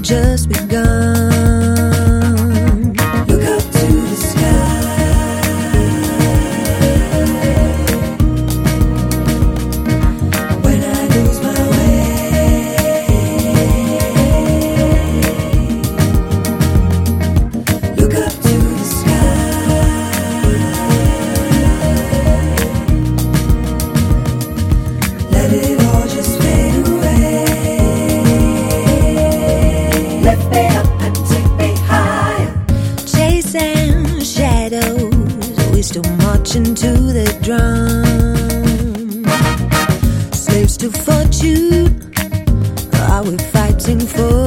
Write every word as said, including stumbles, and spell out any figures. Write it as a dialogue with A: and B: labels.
A: just begun. Look up to the sky. When I lose my way, look up to the sky. Let it all just fade away. Lift me up and take me higher. Chasing shadows, we still marching to the drum. Slaves to fortune, are we fighting for